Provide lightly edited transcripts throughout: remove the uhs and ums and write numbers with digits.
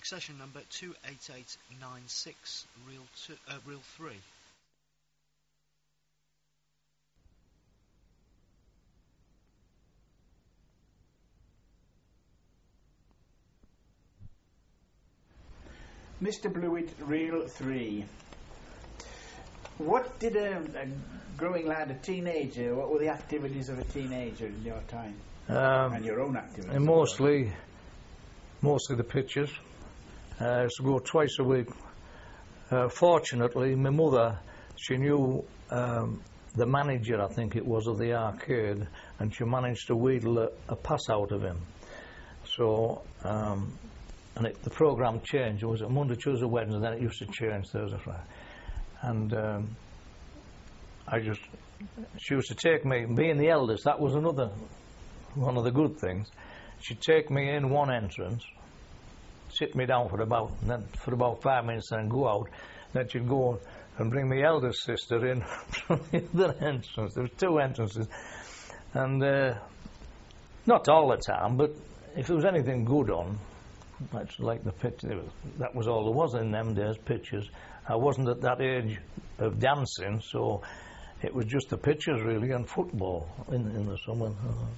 session number 28896, reel 3. Mr. Blewett, reel 3. What did a growing lad, a teenager, what were the activities of a teenager in your time? And your own activities? And mostly the pictures. I used to go twice a week. Fortunately, my mother, she knew the manager, I think it was, of the arcade, and she managed to wheedle a pass out of him. So, the programme changed. It was a Monday, Tuesday, Wednesday, then it used to change Thursday, Friday. And she used to take me, being the eldest, that was one of the good things. She'd take me in one entrance, sit me down for about 5 minutes, and go out. Then she'd go and bring my eldest sister in from the other entrance. There were 2 entrances. And not all the time, but if there was anything good on, like the picture, that was all there was in them days, pictures. I wasn't at that age of dancing, so it was just the pictures really, and football in the summer.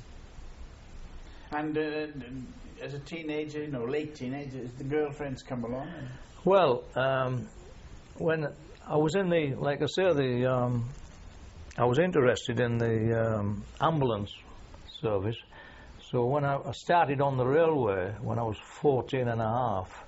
And as a teenager, late teenager, did the girlfriends come along? Well, when I was in I was interested in the ambulance service. So when I started on the railway when I was 14 and a half,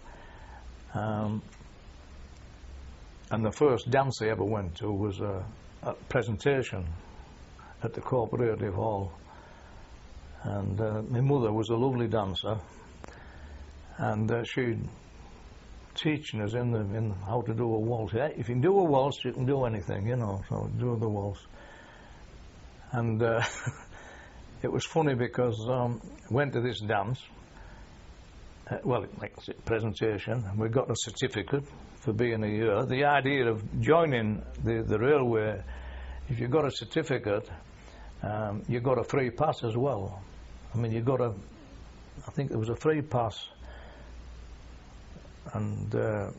and the first dance I ever went to was a presentation at the Cooperative Hall. And my mother was a lovely dancer, and she'd teaching us in how to do a waltz. If you can do a waltz, you can do anything, so do the waltz. And it was funny because I went to this dance, presentation, and we got a certificate for being a year. The idea of joining the railway, if you got a certificate, you got a free pass as well. I mean, I think there was a free pass, and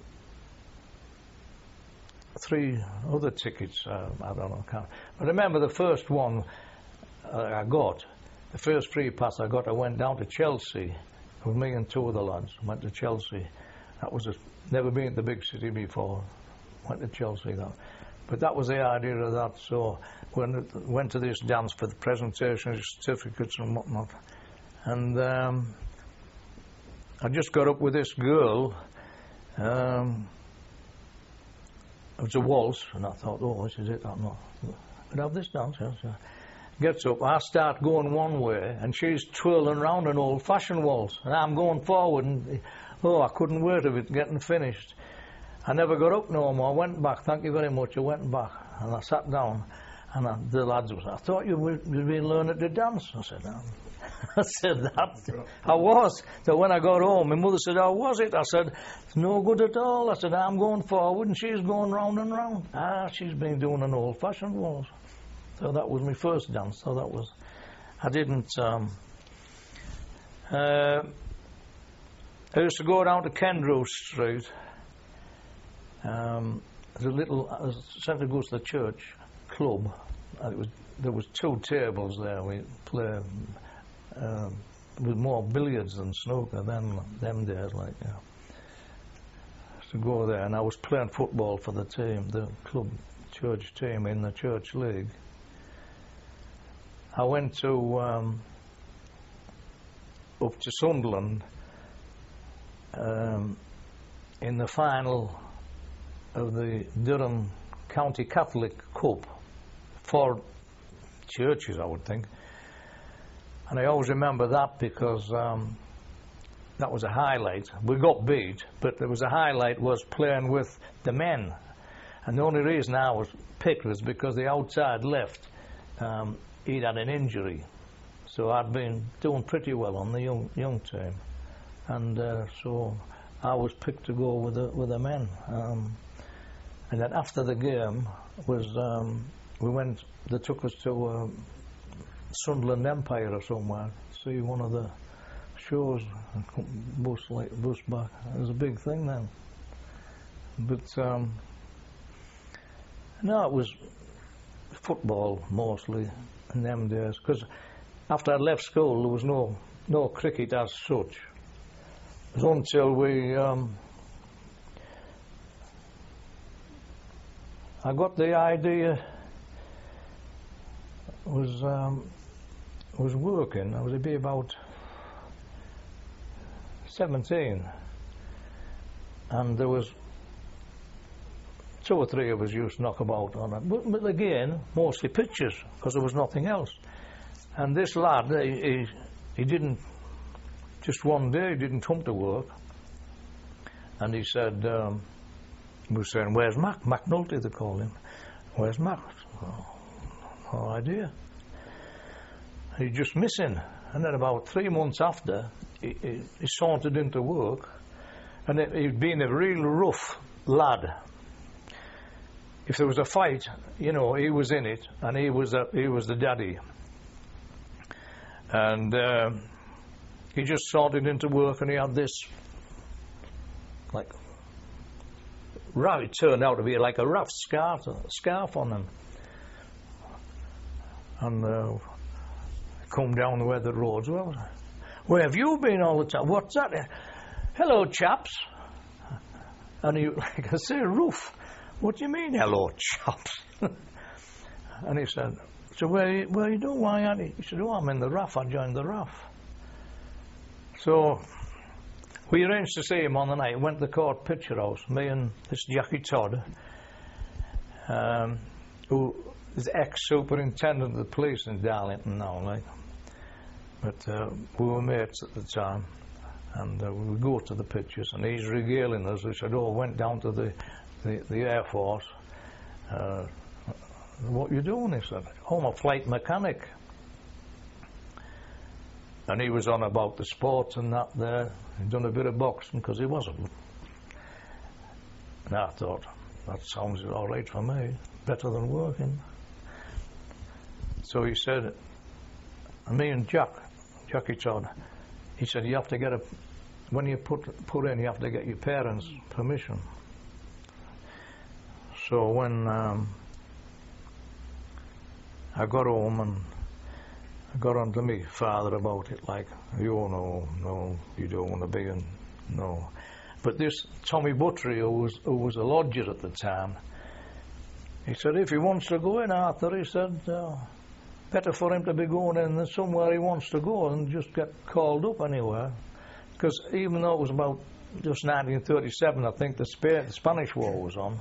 3 other tickets, I don't know, I remember the first one I got, the first free pass I got, I went down to Chelsea with me and 2 other lads. Went to Chelsea. That was never been at the big city before. Went to Chelsea though. But that was the idea of that. So when went to this dance for the presentation, certificates and whatnot, and I just got up with this girl. It was a waltz, and I thought, oh, this is it. I'm not. Could I have this dance? Yes, yeah. Gets up, I start going one way, and she's twirling around an old-fashioned waltz, and I'm going forward, and I couldn't wait of it getting finished. I never got up no more. I went back. Thank you very much. I went back, and I sat down, and the lads was, I thought you'd been learning to dance. I said, I said that. I was. So when I got home, my mother said, how was it? I said, it's no good at all. I said, I'm going forward, and she's going round and round. She's been doing an old-fashioned waltz. So that was my first dance. So that was, I didn't. I used to go down to Kendrew Street. There's a little St. Augusta Church club. There was 2 tables there. We play with more billiards than snooker then. Them days, I used to go there, and I was playing football for the team, the club church team in the church league. I went to up to Sunderland in the final of the Durham County Catholic Cup for churches, I would think. And I always remember that because that was a highlight. We got beat, but there was a highlight was playing with the men. And the only reason I was picked was because the outside left, he'd had an injury. So I'd been doing pretty well on the young team. And so I was picked to go with the men. And then after the game was they took us to Sunderland Empire or somewhere to see one of the shows, bus back. It was a big thing then. But no, it was football mostly in them days. Because after I left school, there was no cricket as such. It was until I got the idea. Was working. I was about 17, and there was 2 or 3 of us used to knock about on it. But again, mostly pictures, because there was nothing else. And this lad, he didn't. Just one day, he didn't come to work, and he said, he was saying, "Where's Mac? McNulty, they call him. Where's Mac?" Oh, no idea. He's just missing. And then about 3 months after, he sauntered into work, and he'd been a real rough lad. If there was a fight, you know, he was in it, and he was the daddy. And he just sauntered into work, and he had this, like, it turned out to be like a rough scarf on him. And come down the weathered roads. Well, where have you been all the time? What's that? Hello, chaps. And he, like I say, Roof. What do you mean, hello, chaps? And he said, "So where you doing? Why aren't you?" He said, "Oh, I'm in the RAF. I joined the RAF." So we arranged to see him on the night. Went to the Court Picture House. Me and this Jackie Todd, who is ex-superintendent of the police in Darlington now, like. But we were mates at the time, and we would go to the pictures, and he's regaling us. He said, "Oh, I went down to the Air Force." "What you doing?" He said. "Oh, I'm a flight mechanic." And he was on about the sports and that there. He'd done a bit of boxing, because he wasn't. And I thought, that sounds all right for me, better than working. So he said, and me and Jackie Todd, he said, "You have to get when you put in, you have to get your parents' permission." So when I got home and I got on to my father about it, like, "No, you don't want to be in, no." But this Tommy Buttery, who was a lodger at the time, he said, "If he wants to go in, Arthur," he said, "better for him to be going in than somewhere he wants to go and just get called up anywhere." Because even though it was about just 1937, I think the Spanish War was on,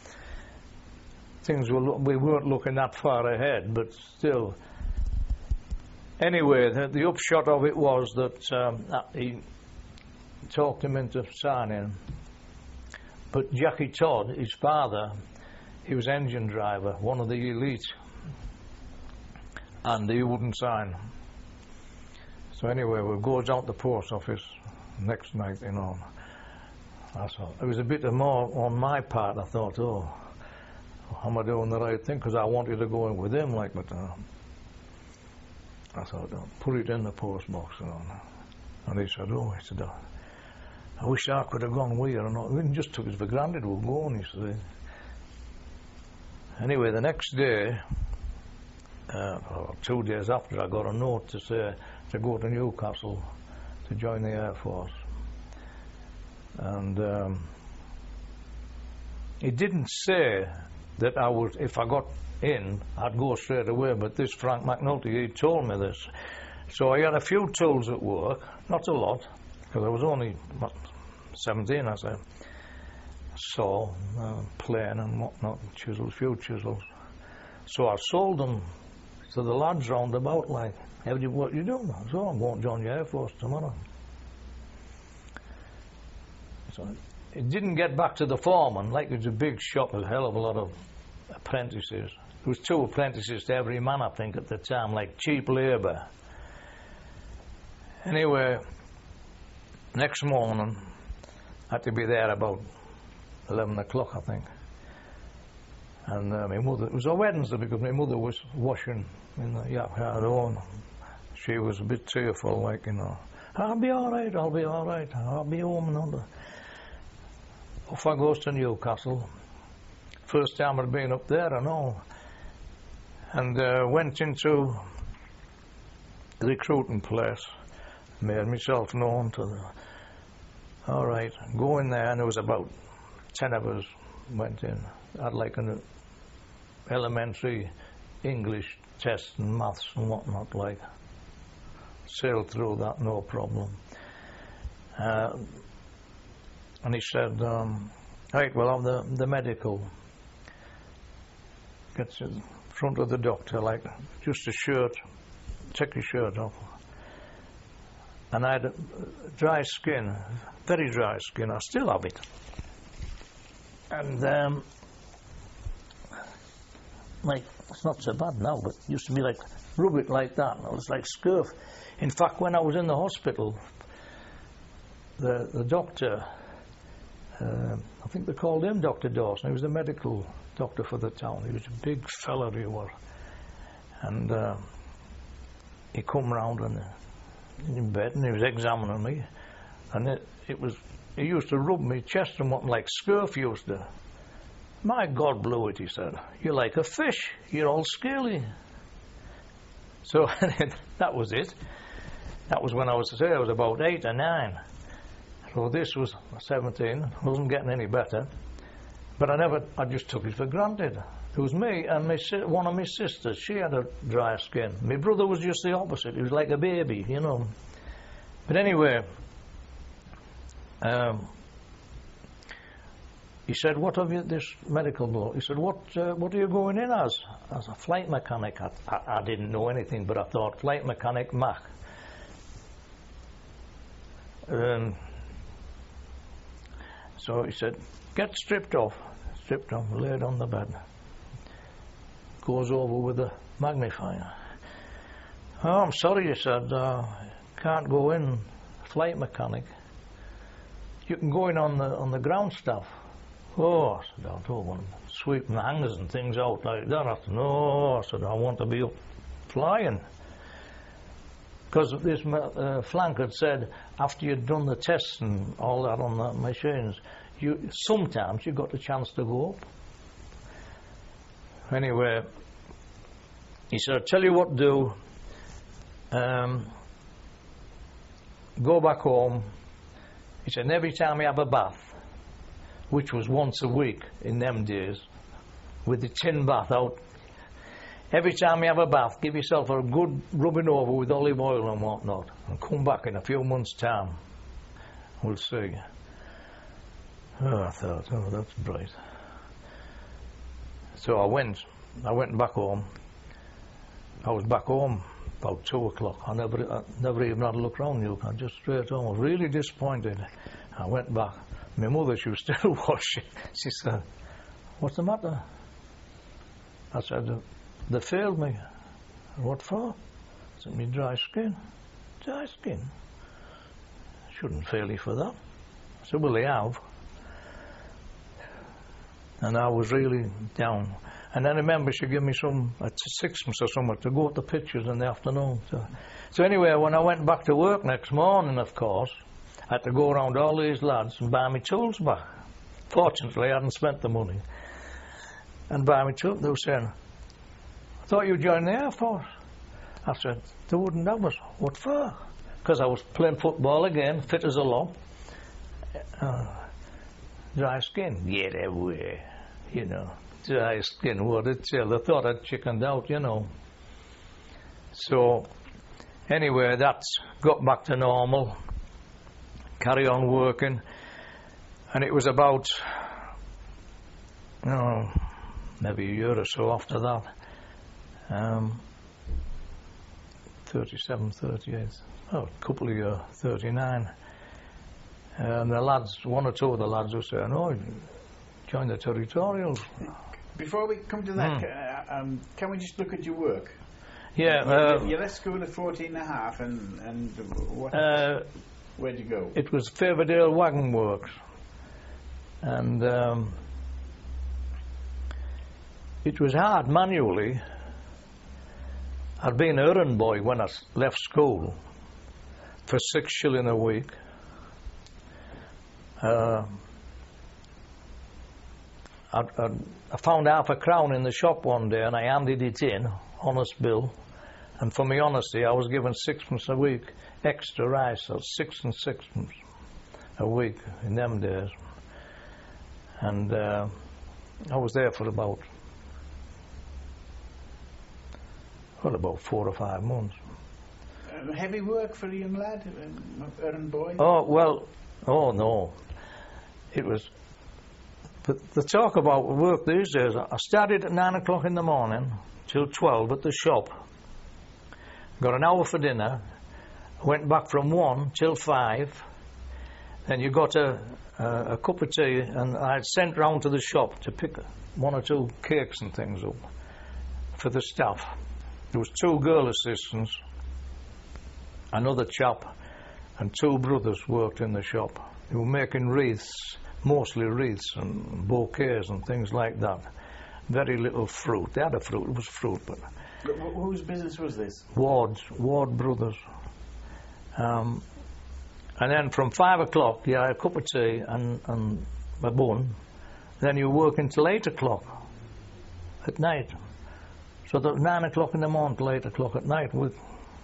we weren't looking that far ahead, but still. Anyway, the upshot of it was that he talked him into signing. But Jackie Todd, his father, he was engine driver, one of the elite, and he wouldn't sign. So anyway, we goes out the post office next night, you know. I thought it was a bit more on my part. I thought, "Oh, am I doing the right thing?" Because I wanted to go in with him, like, but I thought, put it in the post box, you know. And he said, "Oh," he said, "I wish I could have gone with you." And we just took it for granted we were going, you see. Anyway, the next day, 2 days after, I got a note to say to go to Newcastle to join the Air Force. And it didn't say that if I got in, I'd go straight away, but this Frank McNulty, he told me this. So I had a few tools at work, not a lot, because I was only 17, I said. Saw, plane and whatnot, few chisels. So I sold them to the lads round about, like, "What you doing?" So I'm going to join the Air Force tomorrow. So it didn't get back to the foreman, like it was a big shop with a hell of a lot of apprentices. There was 2 apprentices to every man, I think, at the time, like cheap labour. Anyway, next morning, I had to be there about 11 o'clock, I think. And my mother, it was a Wednesday because my mother was washing in the yard home. She was a bit tearful, like, you know. I'll be all right, I'll be all right. I'll be home and all. Off I goes to Newcastle. First time I'd been up there and all. And went into the recruiting place. Made myself known to the... All right, go in there, and there was about 10 of us went in. Had like an elementary English test and maths and whatnot, like. Sailed through that, no problem. And he said, right, we'll have the medical. Gets in front of the doctor, like just a shirt, take your shirt off. And I had dry skin, very dry skin. I still have it. And like, it's not so bad now, but it used to be like, rub it like that, and it was like scurf. In fact, when I was in the hospital, the doctor, I think they called him Dr. Dawson. He was the medical doctor for the town. He was a big fella, he was. And he come round and in bed, and he was examining me. And he used to rub me chest and what, like scurf used to. My God, Blewett, he said, you're like a fish. You're all scaly. So that was it. That was when I was about 8 or 9. So this was 17. Wasn't getting any better. But I just took it for granted. It was me and one of my sisters. She had a dry skin. My brother was just the opposite. He was like a baby, you know. But anyway, he said, what have you, this medical bloke? He said, what are you going in as? As a flight mechanic. I didn't know anything, but I thought, flight mechanic, Mach. So he said, get stripped off, laid on the bed. Goes over with a magnifier. Oh, I'm sorry, he said, can't go in, flight mechanic. You can go in on the ground staff. Oh, I said, I don't want to sweep the hangers and things out like that. I said, no, I said, I want to be up flying. Because this flank had said, after you'd done the tests and all that on the machines, sometimes you got a chance to go up. Anyway, he said, I'll tell you what to do. Go back home. He said, and every time you have a bath, which was once a week in them days, with the tin bath out, every time you have a bath, give yourself a good rubbing over with olive oil and whatnot, and come back in a few months' time. We'll see. Oh, I thought, oh, that's bright. So I went back home. I was back home about 2 o'clock. I never even had a look round you. I just straight home. I was really disappointed. I went back. My mother, she was still washing. She said, what's the matter? I said, they failed me. What for? I said, me dry skin. Dry skin? Shouldn't fail you for that. I said, well, they have. And I was really down. And I remember she gave me a sixpence or something to go to the pictures in the afternoon. So anyway, when I went back to work next morning, of course, I had to go around all these lads and buy my tools back. Fortunately, I hadn't spent the money. And buy my tools. They were saying, I thought you joined the Air Force. I said, they wouldn't have us. What for? Because I was playing football again, fit as a lob. Dry skin. Get away. You know, dry skin. What did it say? They thought I'd chickened out, you know. So, anyway, that's got back to normal. Carry on working. And it was about, maybe a year or so after that. 37, 38, a couple of years, 39. And the lads, one or two of the lads were saying, oh, join the territorials. Before we come to that, can we just look at your work? Yeah. You left school at 14 and a half, and what, where'd you go? It was Favourdale Wagon Works. And it was hard manually. I'd been an errand boy when I left school. for 6 shillings a week. I found £0.50 in the shop one day and I handed it in, honest bill, and for my honesty I was given 6pence a week extra rice, so 6 and 6pence a week in them days. And I was there for about 4 or 5 months. Heavy work for a young lad, errand boy? Oh no. It was, the talk about work these days, I started at 9 o'clock in the morning till 12 at the shop, got an hour for dinner, went back from 1 till 5, then you got a cup of tea, and I'd sent round to the shop to pick 1 or 2 cakes and things up for the staff. There was 2 girl assistants, another chap, and 2 brothers worked in the shop. They were making wreaths, mostly wreaths and bouquets and things like that. Very little fruit. They had a fruit, it was fruit, but... Whose business was this? Ward Brothers. And then from 5 o'clock, you had a cup of tea and a bun. Then you work until 8 o'clock at night. So that 9 o'clock in the morning till 8 o'clock at night with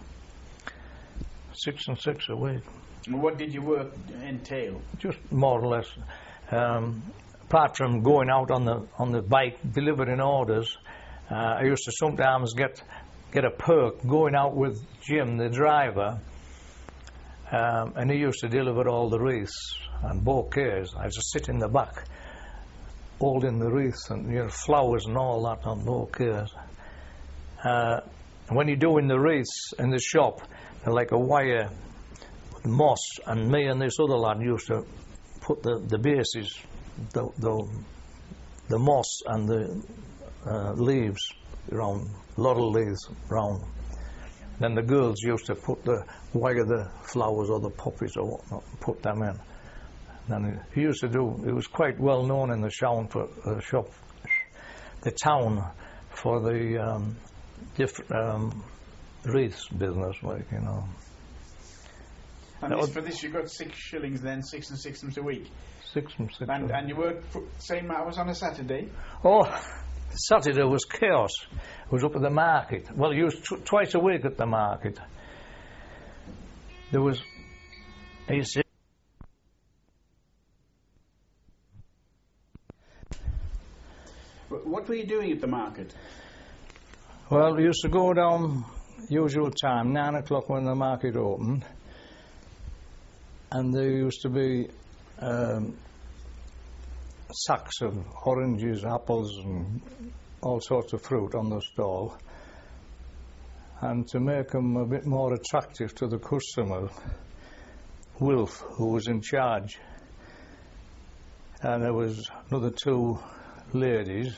6 and 6 a week. What did your work entail? Just more or less. Apart from going out on the bike delivering orders, I used to sometimes get a perk going out with Jim, the driver, and he used to deliver all the wreaths and bouquets. I used to sit in the back holding the wreaths and flowers and all that on bouquets. When you're doing the wreaths in the shop, they're like a wire with moss, and me and this other lad used to put the bases, the moss and the leaves around, laurel leaves around. Then the girls used to wire the flowers or the poppies or whatnot, and put them in. And he used to it was quite well known in the town for the different wreaths business, And for this you got 6 shillings then, 6 and 6pence a week? 6 and 6. And you worked same hours on a Saturday? Oh, Saturday was chaos. It was up at the market. Well, you was twice a week at the market. There was... What were you doing at the market? Well, we used to go down usual time, 9 o'clock when the market opened, and there used to be sacks of oranges, apples and all sorts of fruit on the stall. And to make them a bit more attractive to the customer, Wilf, who was in charge, and there was another 2 ladies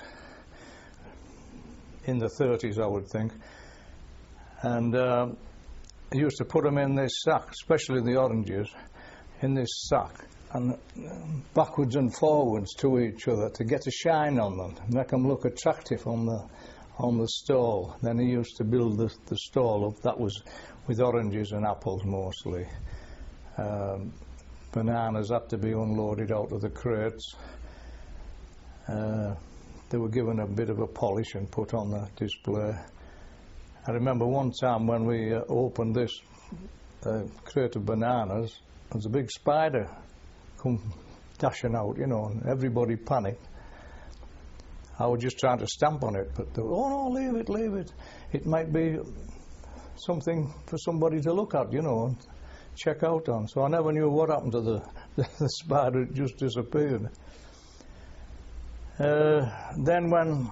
in the 30s, I would think, and he used to put them in this sack, especially the oranges, in this sack, and backwards and forwards to each other to get a shine on them, make them look attractive on the stall. Then he used to build the stall up. That was with oranges and apples mostly. Bananas had to be unloaded out of the crates. They were given a bit of a polish and put on the display. I remember one time when we opened this crate of bananas, there was a big spider come dashing out, and everybody panicked. I was just trying to stamp on it, but they were, oh no, leave it. It might be something for somebody to look at, and check out on. So I never knew what happened to the spider. It just disappeared. Then when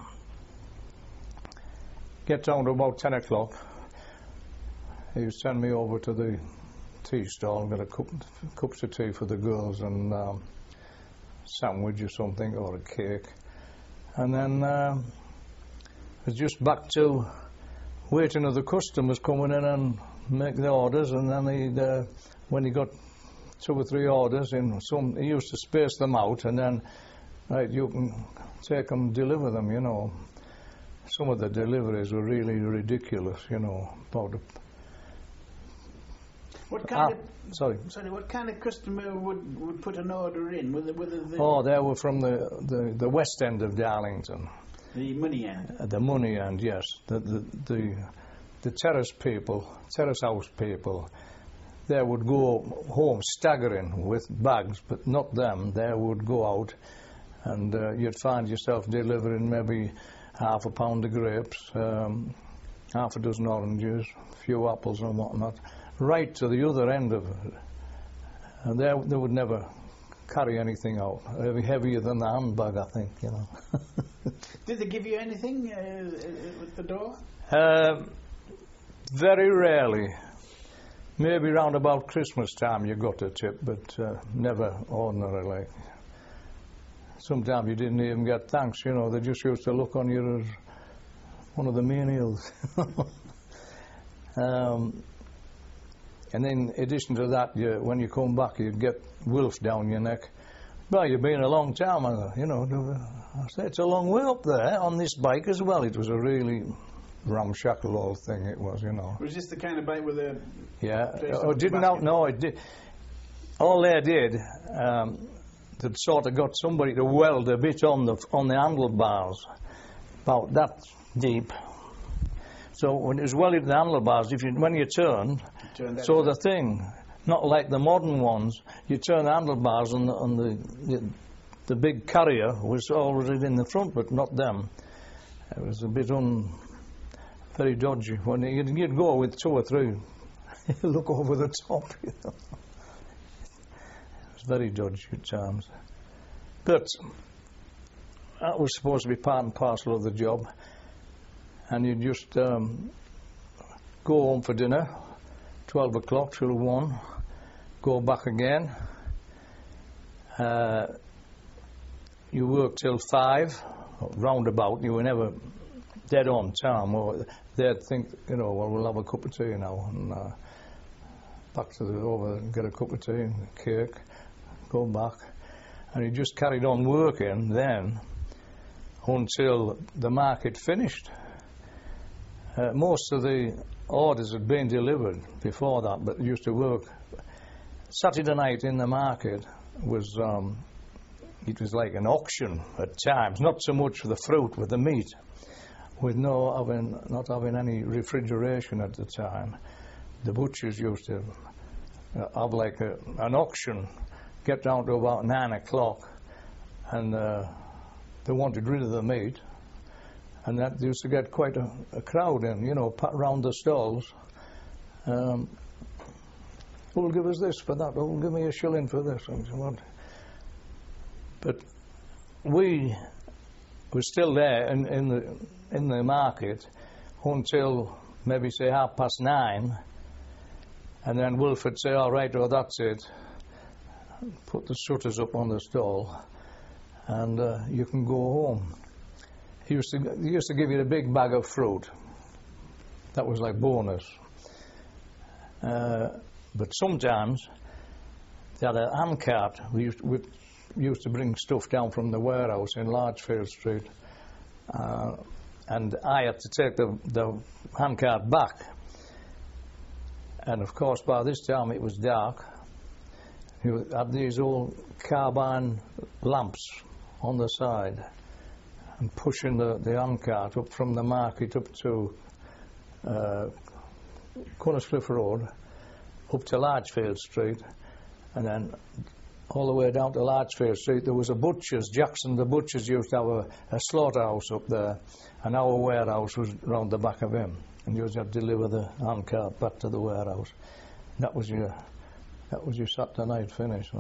get down to about 10 o'clock, he would send me over to the tea stall and get cups of tea for the girls and sandwich or something, or a cake. And then it was just back to waiting for the customers coming in and make the orders, and then when he got 2 or 3 orders in, he used to space them out, and then you can take them, deliver them, Some of the deliveries were really ridiculous, about What kind Sorry, what kind of customer would put an order in? They were from the west end of Darlington. The money end? The money end, yes. The terrace people, terrace house people, they would go home staggering with bags, but not them. They would go out and you'd find yourself delivering maybe half a pound of grapes, half a dozen oranges, a few apples and whatnot, right to the other end of it. And they would never carry anything out. It'd be heavier than the handbag, I think, you know. Did they give you anything at the door? Very rarely. Maybe round about Christmas time you got a tip, but never ordinarily. Sometimes you didn't even get thanks, you know. They just used to look on you as one of the menials. And in addition to that, when you come back, you'd get wolf down your neck. Well, you've been a long time, you know. I said, it's a long way up there on this bike as well. It was a really ramshackle old thing, it was, you know. Was this the kind of bike with a... Yeah. Oh, didn't know, no, it did. All they did, they'd sort of got somebody to weld a bit on the handlebars, about that deep. So when it was welded to the handlebars, when you turned, so the thing, not like the modern ones, you turn the handlebars and the big carrier was already in the front, but not them. It was a bit very dodgy. When you'd go with 2 or 3, you look over the top, you know. It was very dodgy at times. But that was supposed to be part and parcel of the job. And you'd just go home for dinner, 12 o'clock till 1, go back again. You work till 5, roundabout. You were never dead on time. Or they'd think, you know, well, we'll have a cup of tea now. And back to over and get a cup of tea and a cake, go back. And you just carried on working then until the market finished. Most of the orders had been delivered before that, but used to work. Saturday night in the market was, it was like an auction at times, not so much for the fruit, with the meat, with not having any refrigeration at the time. The butchers used to have like an auction, get down to about 9 o'clock, and they wanted rid of the meat. And that used to get quite a crowd in, you know, round the stalls. Who'll give us this for that? Who'll give me a shilling for this? And so on. But we were still there in the market until maybe say 9:30, and then Wolf would say, "All right, well that's it. Put the shutters up on the stall, and you can go home." He used to give you a big bag of fruit. That was like bonus. But sometimes they had a handcart. We used to bring stuff down from the warehouse in Largefield Street, and I had to take the handcart back. And of course, by this time it was dark. You had these old carbine lamps on the side, and pushing the handcart up from the market up to Cunnerscliff Road, up to Largefield Street, and then all the way down to Largefield Street. There was a butcher's. Jackson the butcher's used to have a slaughterhouse up there, and our warehouse was round the back of him, and you used to have to deliver the handcart back to the warehouse. And that was your Saturday night finish.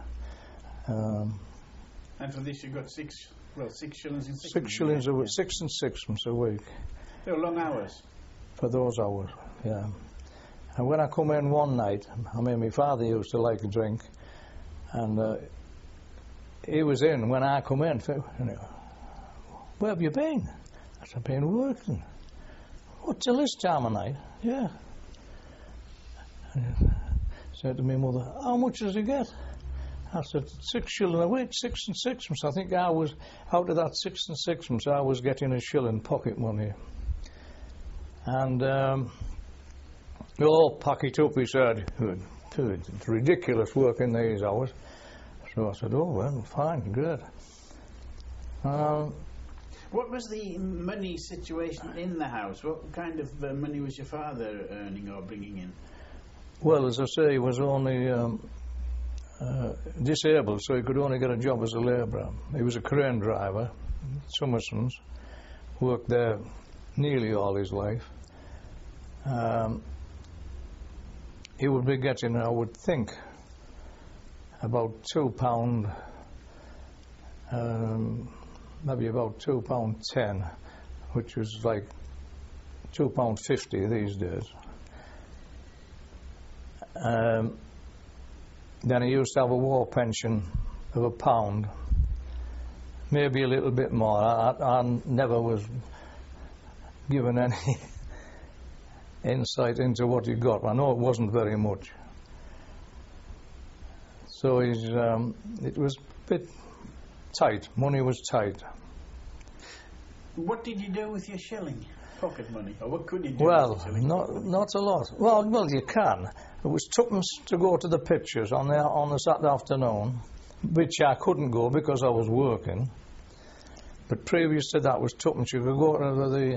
And for this you got 6 shillings and 6 6 shillings a week, 6 and 6 a week. They were long hours. For those hours, yeah. And when I come in one night, I mean, my father used to like a drink, and he was in when I come in. Where have you been? I said, I've been working. What, till this time of night? Yeah. And he said to me mother, how much does he get? I said, 6 shillings a week, 6 and 6. I think I was, out of that 6 and 6, I was getting a shilling pocket money. And Oh, pack it up, he said. It's ridiculous working these hours. So I said, oh, well, fine, good. What was the money situation in the house? What kind of money was your father earning or bringing in? Well, as I say, he was only disabled, so he could only get a job as a labourer. He was a crane driver, Summerson's, worked there nearly all his life. He would be getting, I would think, about £2, maybe about £2.10, which was like £2.50 these days. Then he used to have a war pension of £1, maybe a little bit more. I never was given any insight into what he got. I know it wasn't very much. So it was a bit tight. Money was tight. What did you do with your shilling? Pocket money? Or what could you do well, with your shilling? not a lot. Well, you can. It was twopence to go to the pictures on the Saturday afternoon, which I couldn't go because I was working. But previous to that was twopence. You could go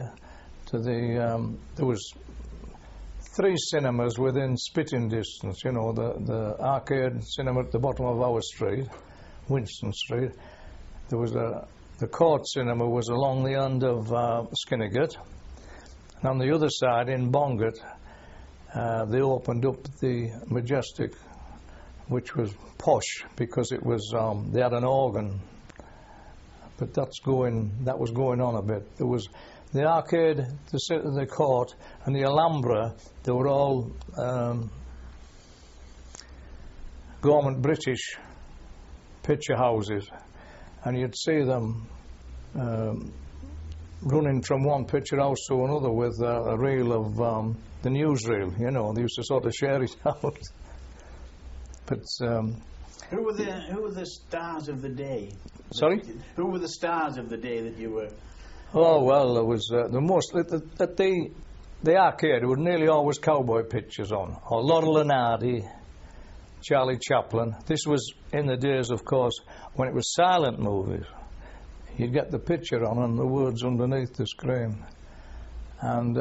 there was 3 cinemas within spitting distance. You know, the arcade cinema at the bottom of our street, Winston Street. There was the court cinema was along the end of Skinnigat, and on the other side in Bongat, they opened up the Majestic, which was posh because it was they had an organ, but that was going on a bit. There was the arcade, the court, and the Alhambra. They were all government British picture houses, and you'd see them running from one picture house to another with a reel of the newsreel. You know, they used to sort of share it out. But who were the stars of the day? Sorry? Who were the stars of the day that you were? Oh well, there was the most at the arcade. There were nearly always cowboy pictures on, or Laurel and Hardy, Charlie Chaplin. This was in the days, of course, when it was silent movies. You'd get the picture on and the words underneath the screen. And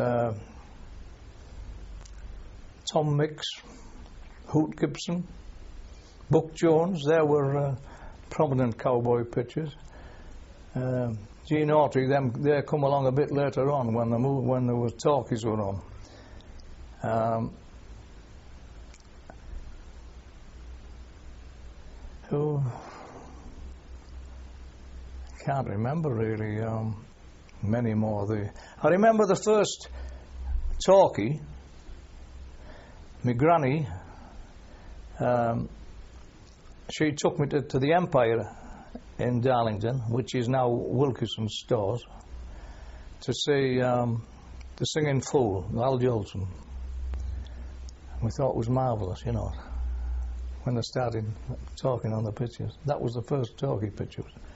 Tom Mix, Hoot Gibson, Buck Jones, there were prominent cowboy pictures. Gene Autry, they come along a bit later on when there was talkies were on. Who? I can't remember really many more. I remember the first talkie. My granny, she took me to the Empire in Darlington, which is now Wilkinson's Stores, to see The Singing Fool, Al Jolson. We thought it was marvellous, you know, when they started talking on the pictures. That was the first talkie picture.